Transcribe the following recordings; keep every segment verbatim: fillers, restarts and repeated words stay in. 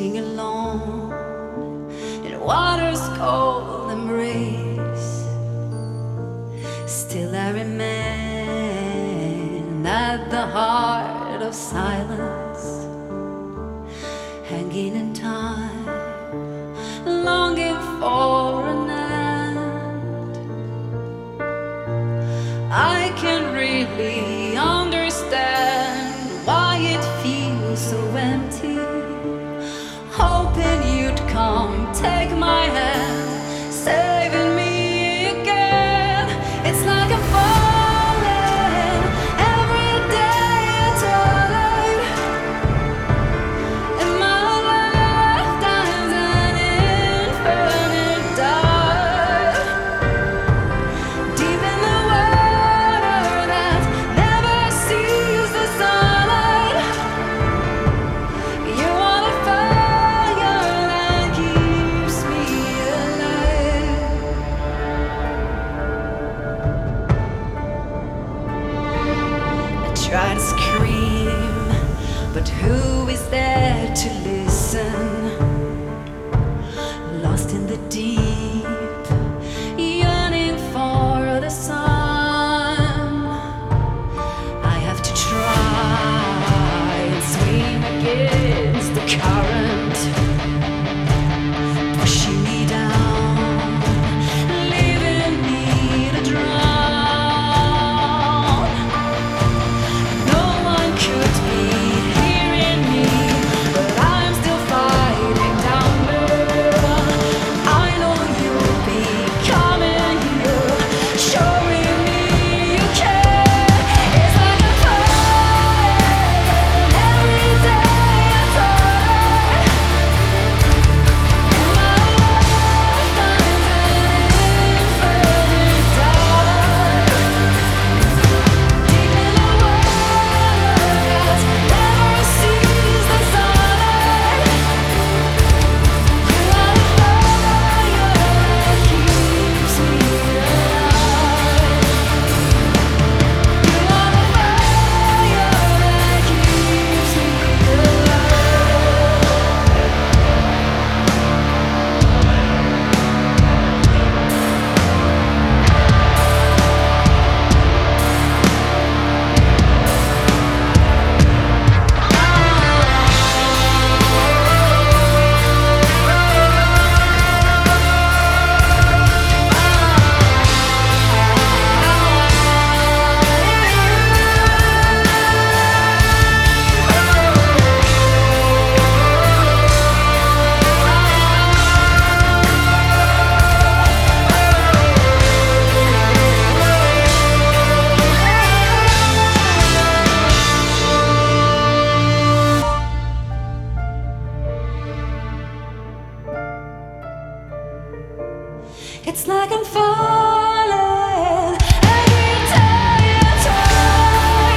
floating alone in water's cold embrace. Still I remain at the heart of silence, hanging in time, longing for an end. I can't really understand why it feels so empty, hoping you'd come take my hand, saving me again. It's like I'm falling every day at all, and my lifetime's an infinite dive, deep in the water that never sees the sunlight. You are the fire that keeps me alive. I try to scream, but who is there to listen? Lost in the deep, yearning for the sun. I have to try and swim against the current, pushing me down, leaving me to drown. No one could be hearing me, but I'm still fighting down there. I know you'll be coming here, showing me you care. It's like a fire every day I try, and my lifetime's an infinite dive, deep in the water that never sees the sunlight. You are the fire that keeps me alive. You are the fire that keeps me It's like I'm falling every day I try,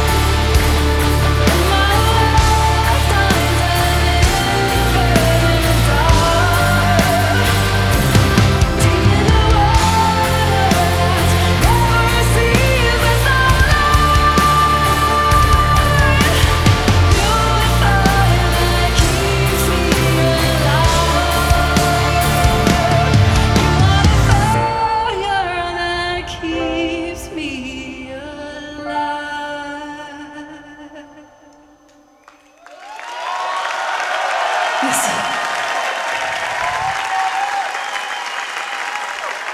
and my lifetime's an infinite dive, deep in the water that never sees the sunlight. You're the fire that keeps me alive. You are the fire that keeps me alive. Yes.